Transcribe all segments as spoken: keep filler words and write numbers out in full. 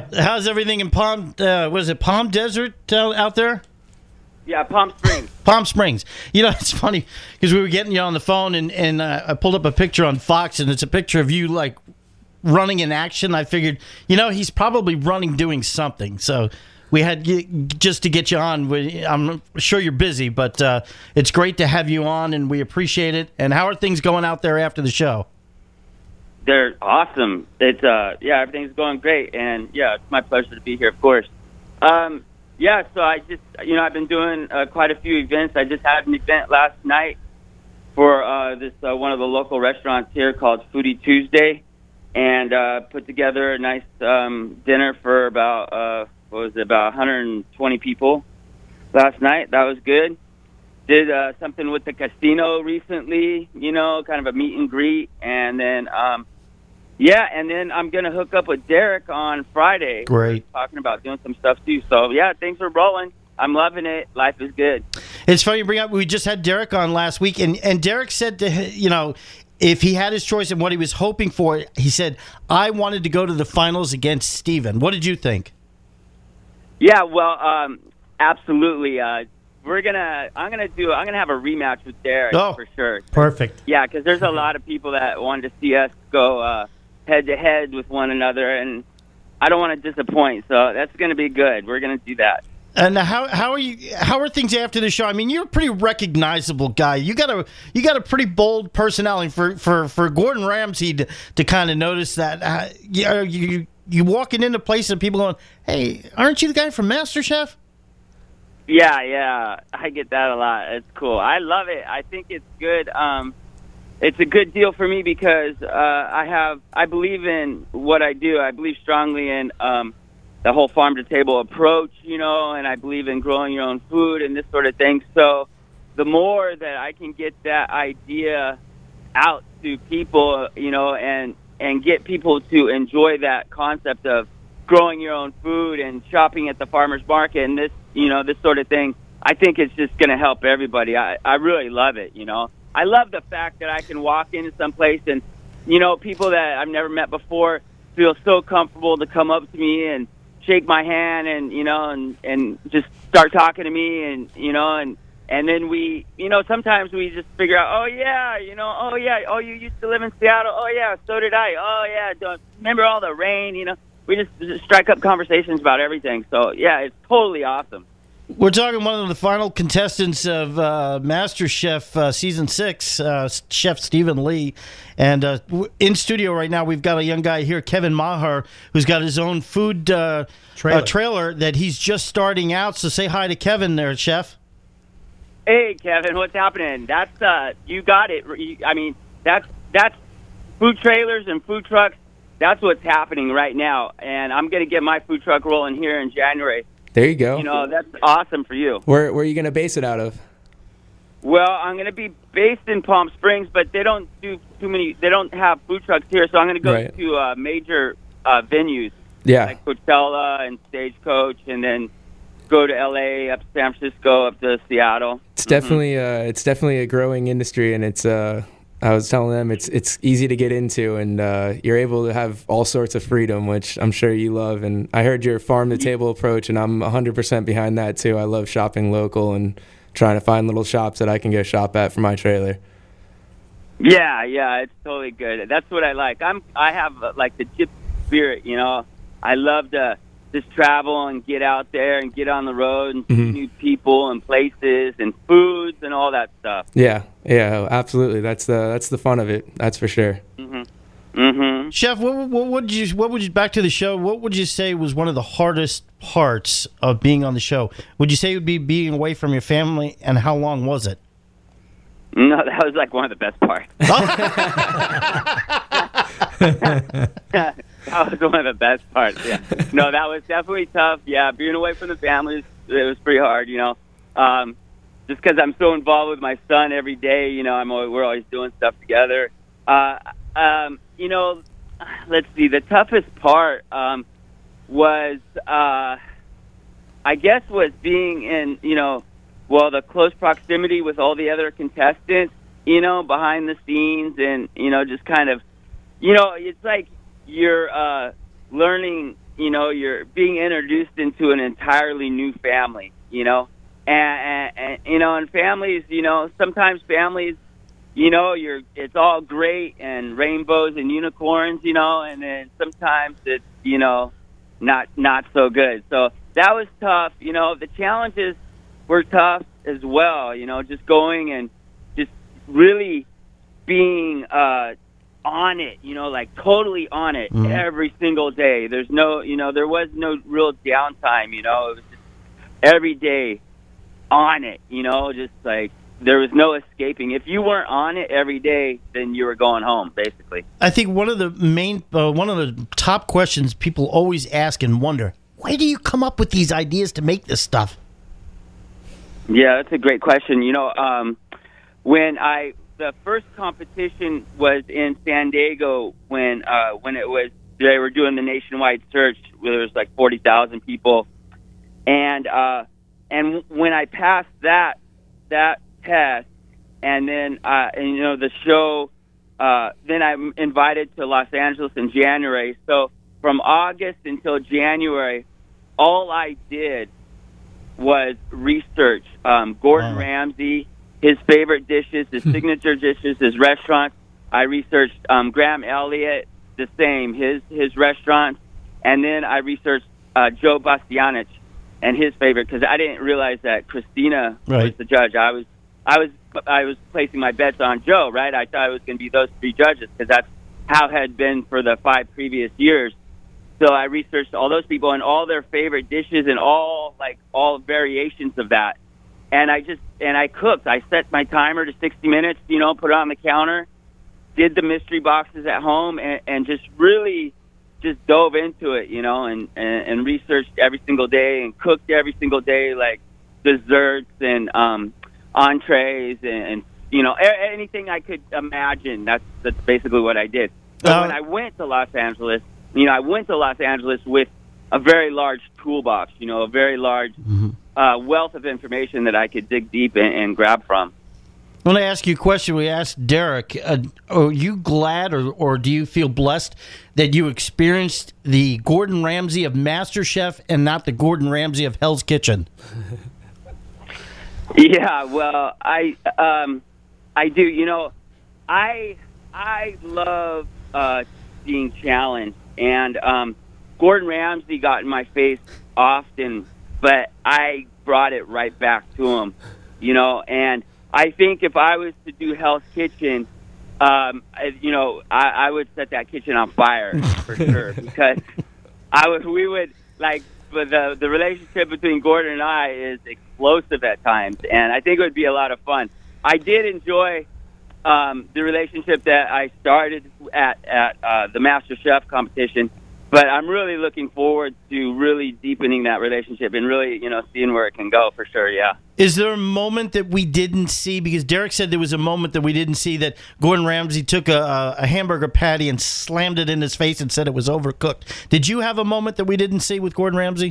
How's everything in Palm? Uh, was it Palm Desert uh, out there? Yeah, Palm Springs. Palm Springs. You know, it's funny because we were getting you on the phone, and and uh, I pulled up a picture on Fox, and it's a picture of you like running in action. I figured, you know, he's probably running doing something. So we had just to get you on. I'm sure you're busy, but uh, it's great to have you on, and we appreciate it. And how are things going out there after the show? They're awesome. It's uh, yeah, everything's going great, and yeah, it's my pleasure to be here, of course. Um, yeah, so I just, you know, I've been doing uh, quite a few events. I just had an event last night for uh, this uh, one of the local restaurants here called Foodie Tuesday, and uh, put together a nice um, dinner for about uh, what was it, about one hundred twenty people last night. That was good. Did uh, something with the casino recently, you know, kind of a meet and greet, and then. Um, Yeah, and then I'm going to hook up with Derek on Friday. Great. We're talking about doing some stuff, too. So, yeah, things are rolling. I'm loving it. Life is good. It's funny you bring up, we just had Derek on last week, and, and Derek said, to you know, if he had his choice and what he was hoping for, he said, I wanted to go to the finals against Steven. What did you think? Yeah, well, um, absolutely. Uh, we're going to, I'm going to do, I'm going to have a rematch with Derek oh, for sure. Perfect. Yeah, because there's a lot of people that wanted to see us go uh head-to-head with one another, and I don't want to disappoint, so that's going to be good. We're going to do that. And how how are you? How are things after the show? I mean, you're a pretty recognizable guy. You got a you got a pretty bold personality for for, for Gordon Ramsay to, to kind of notice that. Uh, you, you you walking into places and people going, "Hey, aren't you the guy from MasterChef?" Yeah, yeah, I get that a lot. It's cool. I love it. I think it's good. Um, It's a good deal for me because uh, I have I believe in what I do. I believe strongly in um, the whole farm to table approach, you know, and I believe in growing your own food and this sort of thing. So the more that I can get that idea out to people, you know, and and get people to enjoy that concept of growing your own food and shopping at the farmer's market and this, you know, this sort of thing, I think it's just going to help everybody. I, I really love it, you know. I love the fact that I can walk into some place and, you know, people that I've never met before feel so comfortable to come up to me and shake my hand and, you know, and, and just start talking to me and, you know, and, and then we, you know, sometimes we just figure out, oh, yeah, you know, oh, yeah, oh, you used to live in Seattle. Oh, yeah, so did I. Oh, yeah, don't remember all the rain, you know. We just, just strike up conversations about everything. So, yeah, it's totally awesome. We're talking one of the final contestants of uh, MasterChef uh, Season six, uh, Chef Steven Lee. And uh, in studio right now, we've got a young guy here, Kevin Maher, who's got his own food uh, trailer. Uh, trailer that he's just starting out. So say hi to Kevin there, Chef. Hey, Kevin, what's happening? That's, uh, you got it. I mean, that's, that's food trailers and food trucks. That's what's happening right now. And I'm going to get my food truck rolling here in January. There you go. You know, that's awesome for you. Where, where are you going to base it out of? Well, I'm going to be based in Palm Springs, but they don't do too many. They don't have food trucks here, so I'm going to go right. to uh, major uh, venues, yeah, like Coachella and Stagecoach, and then go to L A, up to San Francisco, up to Seattle. It's definitely, mm-hmm. uh, it's definitely a growing industry, and it's. Uh, I was telling them it's it's easy to get into, and uh, you're able to have all sorts of freedom, which I'm sure you love. And I heard your farm-to-table approach, and I'm one hundred percent behind that, too. I love shopping local and trying to find little shops that I can go shop at for my trailer. Yeah, yeah, it's totally good. That's what I like. I'm I have, uh, like, the gypsy spirit, you know. I love to just travel and get out there and get on the road and see mm-hmm. new people and places and foods and all that stuff. Yeah, yeah, absolutely. That's the that's the fun of it. That's for sure. Mm-hmm. Mm-hmm. Chef, what, what would you what would you back to the show? What would you say was one of the hardest parts of being on the show? Would you say it would be being away from your family, and how long was it? No, that was like one of the best parts. That was one of the best parts, yeah. No, that was definitely tough. Yeah, being away from the family, it was pretty hard, you know. Um, just because I'm so involved with my son every day, you know, I'm always, we're always doing stuff together. Uh, um, you know, let's see, the toughest part um, was, uh, I guess, was being in, you know, well, the close proximity with all the other contestants, you know, behind the scenes and, you know, just kind of, you know, it's like, you're uh, learning you know, you're being introduced into an entirely new family, you know, and, and, and you know, and families, you know, sometimes families, you know, you're it's all great and rainbows and unicorns, you know, and then sometimes it's, you know, not not so good. So that was tough. You know, the challenges were tough as well, you know, just going and just really being uh, on it, you know, like totally on it mm-hmm. every single day. There's no, you know, there was no real downtime, you know, it was just every day on it, you know, just like there was no escaping. If you weren't on it every day, then you were going home, basically. I think one of the main, uh, one of the top questions people always ask and wonder, why do you come up with these ideas to make this stuff? Yeah, that's a great question. You know, um, when I, the first competition was in San Diego when, uh, when it was, they were doing the nationwide search where there was like forty thousand people. And, uh, and when I passed that, that test, and then, uh, and, you know, the show, uh, then I'm invited to Los Angeles in January. So from August until January, all I did was research um, Gordon wow. Ramsay, his favorite dishes, his signature dishes, his restaurants. I researched um, Graham Elliott, the same, his his restaurants, and then I researched uh, Joe Bastianich and his favorite, because I didn't realize that Christina right. was the judge. I was I was I was placing my bets on Joe, right? I thought it was going to be those three judges because that's how it had been for the five previous years. So I researched all those people and all their favorite dishes and all like all variations of that. And I just and I cooked. I set my timer to sixty minutes, you know, put it on the counter, did the mystery boxes at home, and, and just really just dove into it, you know, and, and, and researched every single day and cooked every single day, like desserts and um, entrees and, and you know a- anything I could imagine. That's that's basically what I did. So uh, when I went to Los Angeles. You know, I went to Los Angeles with a very large toolbox, you know, a very large mm-hmm. uh, wealth of information that I could dig deep in and grab from. I want to ask you a question. We asked Derek, uh, are you glad or, or do you feel blessed that you experienced the Gordon Ramsay of MasterChef and not the Gordon Ramsay of Hell's Kitchen? Yeah, well, I um, I do. You know, I I love uh, being challenged. And um, Gordon Ramsay got in my face often, but I brought it right back to him, you know. And I think if I was to do Hell's Kitchen, um, I, you know, I, I would set that kitchen on fire for sure, because I would, we would like the the relationship between Gordon and I is explosive at times, and I think it would be a lot of fun. I did enjoy. Um, the relationship that I started at, at uh, the MasterChef competition, but I'm really looking forward to really deepening that relationship and really, you know, seeing where it can go for sure, yeah. Is there a moment that we didn't see? Because Derek said there was a moment that we didn't see that Gordon Ramsay took a, a hamburger patty and slammed it in his face and said it was overcooked. Did you have a moment that we didn't see with Gordon Ramsay?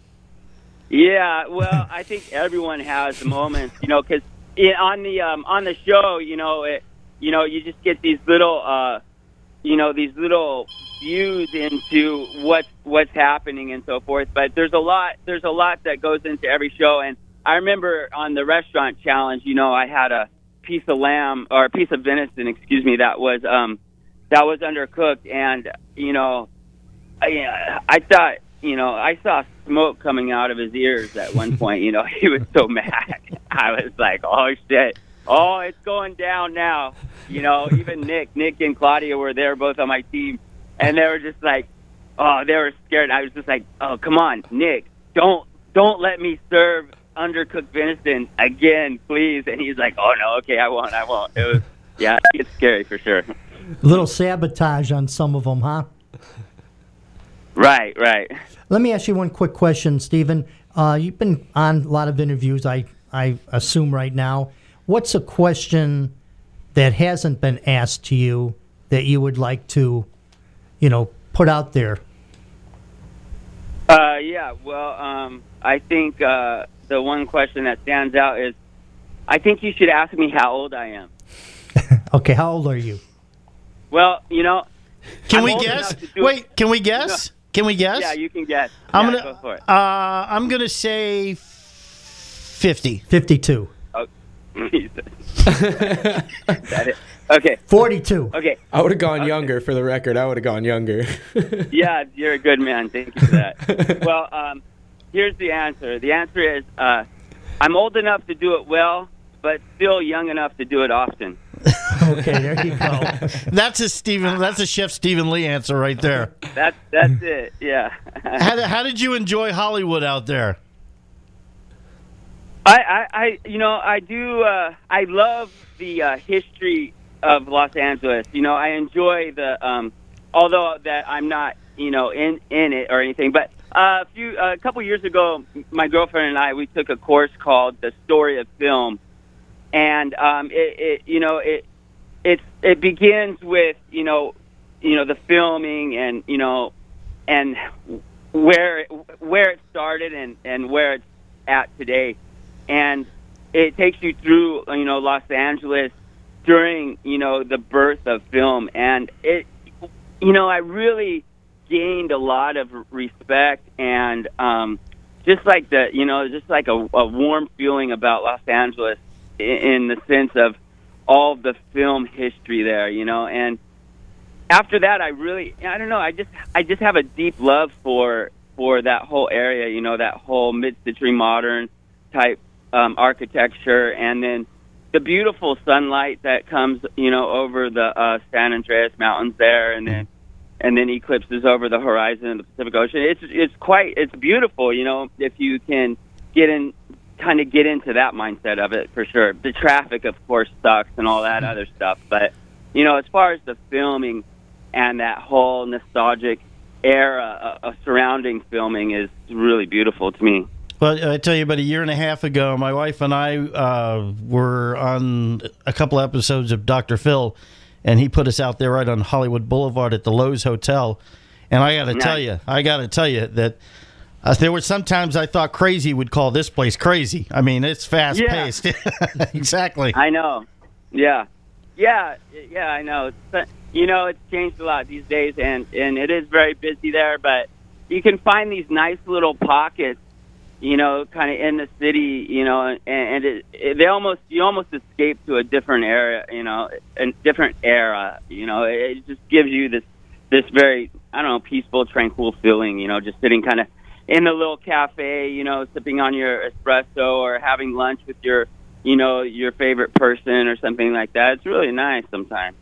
Yeah, well, I think everyone has a moment, you know, because Yeah, on the um, on the show, you know, it, you know, you just get these little, uh, you know, these little views into what's what's happening and so forth. But there's a lot, there's a lot that goes into every show. And I remember on the restaurant challenge, you know, I had a piece of lamb or a piece of venison, excuse me, that was um, that was undercooked, and you know, I, I thought. You know, I saw smoke coming out of his ears at one point. You know, he was so mad. I was like, oh, shit. Oh, it's going down now. You know, even Nick, Nick and Claudia were there both on my team. And they were just like, oh, they were scared. I was just like, oh, come on, Nick, don't don't let me serve undercooked venison again, please. And he's like, oh, no, okay, I won't, I won't. It was, yeah, it's scary for sure. A little sabotage on some of them, huh? Right, right. Let me ask you one quick question, Stephen. Uh, you've been on a lot of interviews, I, I assume, right now. What's a question that hasn't been asked to you that you would like to, you know, put out there? Uh, yeah, well, um, I think uh, the one question that stands out is, I think you should ask me how old I am. Okay, how old are you? Well, you know... Can I'm we guess? Wait, can we guess? Can we guess? Yeah, you can guess. I'm yeah, gonna. go for it. Uh, I'm gonna say fifty. fifty-two. Oh, Jesus. Is that it? Okay. forty-two. Okay. I would have gone younger, for the record. I would have gone younger. Yeah, you're a good man. Thank you for that. Well, um, here's the answer. The answer is uh, I'm old enough to do it well, but still young enough to do it often. Okay, there you go. That's a Stephen. That's a Chef Stephen Lee answer right there. That's that's it. Yeah. How, how did you enjoy Hollywood out there? I, I, I, you know, I do. Uh, I love the uh, history of Los Angeles. You know, I enjoy the. Um, although that I'm not, you know, in in it or anything, but uh, a few uh, a couple years ago, my girlfriend and I we took a course called The Story of Film, and um, it, it, you know, it it it begins with you know, you know, the filming and you know, and where where it started and and where it's at today. And it takes you through, you know, Los Angeles during, you know, the birth of film. And it, you know, I really gained a lot of respect and um, just like the, you know, just like a, a warm feeling about Los Angeles in, in the sense of all the film history there, you know. And after that, I really, I don't know, I just, I just have a deep love for, for that whole area, you know, that whole mid-century modern type Um, architecture, and then the beautiful sunlight that comes, you know, over the uh, San Andreas Mountains there, and then and then eclipses over the horizon of the Pacific Ocean. It's it's quite it's beautiful, you know, if you can get in, kind of get into that mindset of it for sure. The traffic, of course, sucks and all that other stuff, but you know, as far as the filming and that whole nostalgic era uh, surrounding filming is really beautiful to me. Well, I tell you, about a year and a half ago, my wife and I uh, were on a couple episodes of Doctor Phil, and he put us out there right on Hollywood Boulevard at the Lowe's Hotel. And I got to Nice. tell you, I got to tell you that uh, there were sometimes I thought crazy would call this place crazy. I mean, it's fast paced. Yeah. Exactly. I know. Yeah. Yeah. Yeah, I know. It's, you know, it's changed a lot these days, and, and it is very busy there, but you can find these nice little pockets, you know, kind of in the city, you know, and, and it, it, they almost, you almost escape to a different area, you know, a different era, you know, it, it just gives you this, this very, I don't know, peaceful, tranquil feeling, you know, just sitting kind of in a little cafe, you know, sipping on your espresso or having lunch with your, you know, your favorite person or something like that. It's really nice sometimes.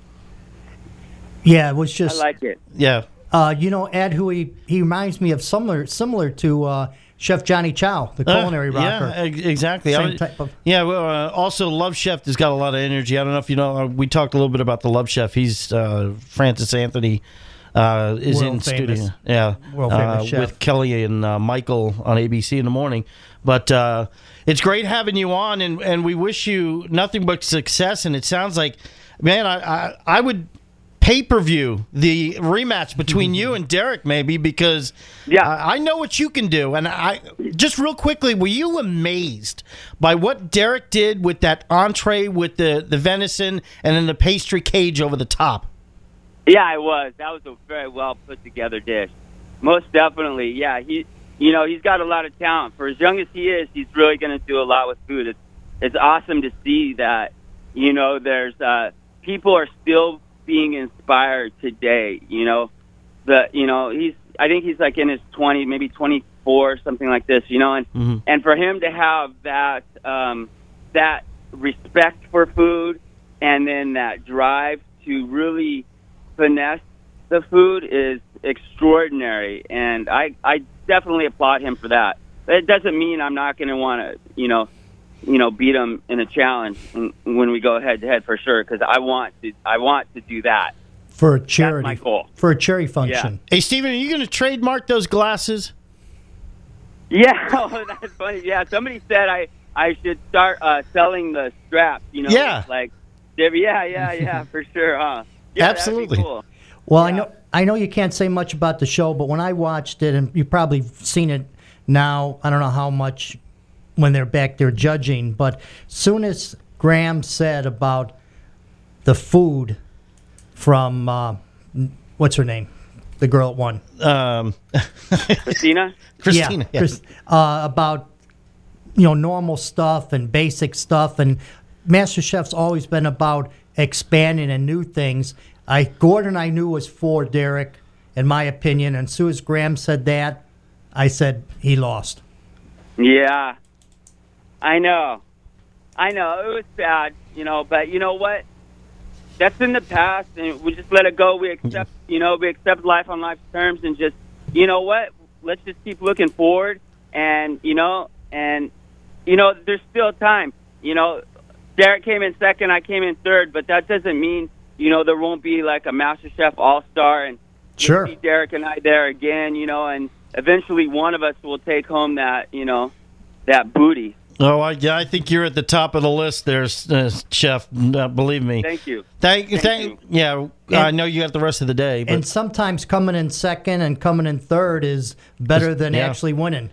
Yeah, it was I just, like it. Yeah. uh, you know, Ed, who he, he reminds me of similar, similar to uh, Chef Johnny Chow, the culinary Uh, rocker. Yeah, ex- exactly. I Same would- type of- yeah, well, uh, also Love Chef has got a lot of energy. I don't know if you know, uh, we talked a little bit about the Love Chef. He's uh, Francis Anthony uh, is World in famous. studio. Yeah, World famous uh, chef. with Kelly and uh, Michael on A B C in the morning. But uh, it's great having you on, and, and we wish you nothing but success. And it sounds like, man, I, I, I would pay-per-view the rematch between you and Derek, maybe, because Yeah. I, I know what you can do. And I just real quickly, were you amazed by what Derek did with that entree with the, the venison and then the pastry cage over the top? Yeah, I was. That was a very well put together dish. Most definitely. Yeah, he, you know, he's got a lot of talent. For as young as he is, he's really going to do a lot with food. It's, it's awesome to see that, you know, there's, uh, people are still being inspired today, you know, the, you know, he's, I think he's like in his twenties, maybe twenty-four, something like this, you know, and, Mm-hmm. and for him to have that, um, that respect for food and then that drive to really finesse the food is extraordinary. And I, I definitely applaud him for that. But it doesn't mean I'm not going to want to, you know, you know, beat him in a challenge when we go head to head for sure. Cause I want to, I want to do that. For a charity. That's my goal. For a charity function. Hey, Steven, are you going to trademark those glasses? Yeah. Oh, that's funny. Yeah. Somebody said I, I should start, uh, selling the straps, you know, Yeah. like, yeah, yeah, yeah, for sure. Huh? Yeah, that'd be Absolutely. cool. Well, I Yeah. know I know you can't say much about the show, but when I watched it, and you've probably seen it now, I don't know how much when they're back there judging, but soon as Graham said about the food from, uh, what's her name? the girl that won. Um, Christina? Christina. Yeah, yeah. Chris, uh, about you know normal stuff and basic stuff, and MasterChef's always been about expanding and new things. I Gordon I knew was for Derek, in my opinion, and as soon as Graham said that, I said he lost. Yeah. I know. I know. It was sad, you know, but you know what? That's in the past, and we just let it go. We accept, you know, we accept life on life's terms, and just, you know what? Let's just keep looking forward, and, you know, and, you know, there's still time. You know, Derek came in second, I came in third, but that doesn't mean, you know, there won't be like a MasterChef All-Star, and Sure. see Derek and I there again, you know, and eventually one of us will take home that, you know, that booty. Oh, I, yeah, I think you're at the top of the list there, uh, Chef. Uh, believe me. Thank you. Thank, Thank thank, you. Yeah, I know you got the rest of the day. But And sometimes coming in second and coming in third is better than Yeah. actually winning.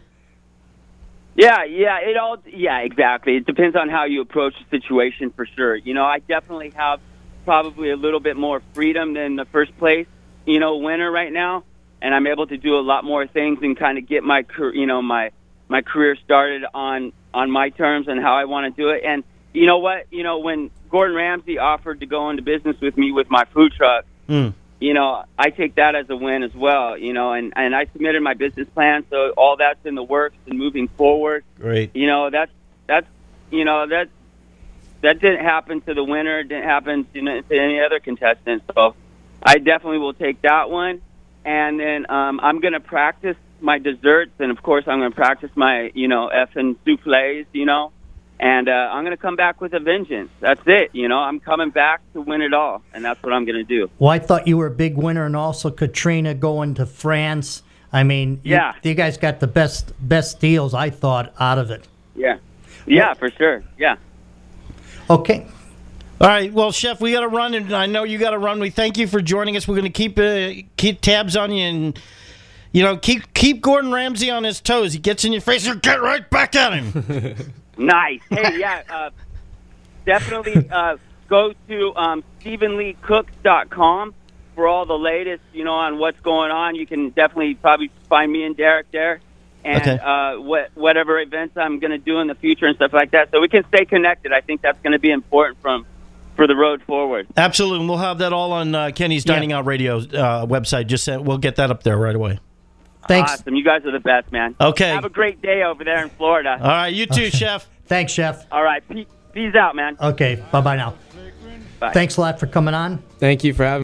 Yeah, yeah, it all, yeah, exactly. It depends on how you approach the situation for sure. You know, I definitely have probably a little bit more freedom than the first place, you know, winner right now, and I'm able to do a lot more things and kind of get my, car- you know, my my career started on on my terms and how I want to do it. And you know what? You know, when Gordon Ramsay offered to go into business with me with my food truck, Mm. you know, I take that as a win as well, you know, and, and I submitted my business plan, so all that's in the works and moving forward. Great. You know, that's, that's you know, that that didn't happen to the winner. It didn't happen to, to any other contestant. So I definitely will take that one. And then um, I'm going to practice my desserts, and, of course, I'm going to practice my, you know, effing souffles, you know. And uh, I'm going to come back with a vengeance. That's it, you know. I'm coming back to win it all, and that's what I'm going to do. Well, I thought you were a big winner, and also Katrina going to France. I mean, you- Yeah. you, guys got the best best deals, I thought, out of it. Yeah. Yeah, for sure. Yeah. Okay. All right, well, Chef, we got to run, and I know you got to run. We thank you for joining us. We're going to keep uh, keep tabs on you, and you know, keep keep Gordon Ramsay on his toes. He gets in your face, and get right back at him. Nice. Hey, yeah, uh, definitely uh, go to um, Stephen Lee Cooks dot com for all the latest, you know, on what's going on. You can definitely probably find me and Derek there, and Okay. uh, what, whatever events I'm going to do in the future and stuff like that. So we can stay connected. I think that's going to be important from for the road forward. Absolutely, and we'll have that all on uh, Kenny's Dining Out Radio uh, website. Just uh, we'll get that up there right away. Thanks. Awesome. You guys are the best, man. Okay. Have a great day over there in Florida. All right, you too, Chef. Thanks, Chef. All right. Peace, peace out, man. Okay. Bye-bye now. Bye. Thanks a lot for coming on. Thank you for having